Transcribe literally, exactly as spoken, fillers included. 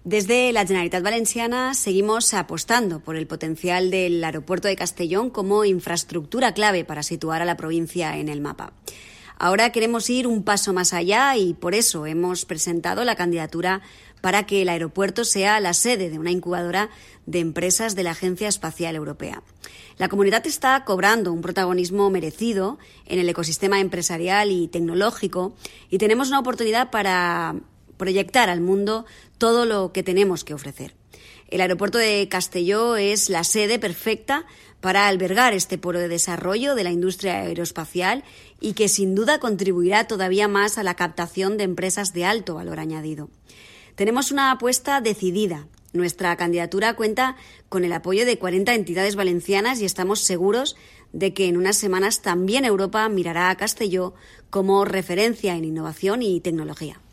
Desde la Generalitat Valenciana seguimos apostando por el potencial del aeropuerto de Castellón como infraestructura clave para situar a la provincia en el mapa. Ahora queremos ir un paso más allá y por eso hemos presentado la candidatura para que el aeropuerto sea la sede de una incubadora de empresas de la Agencia Espacial Europea. La comunidad está cobrando un protagonismo merecido en el ecosistema empresarial y tecnológico y tenemos una oportunidad para proyectar al mundo todo lo que tenemos que ofrecer. El aeropuerto de Castelló es la sede perfecta para albergar este polo de desarrollo de la industria aeroespacial y que sin duda contribuirá todavía más a la captación de empresas de alto valor añadido. Tenemos una apuesta decidida. Nuestra candidatura cuenta con el apoyo de cuarenta entidades valencianas y estamos seguros de que en unas semanas también Europa mirará a Castelló como referencia en innovación y tecnología.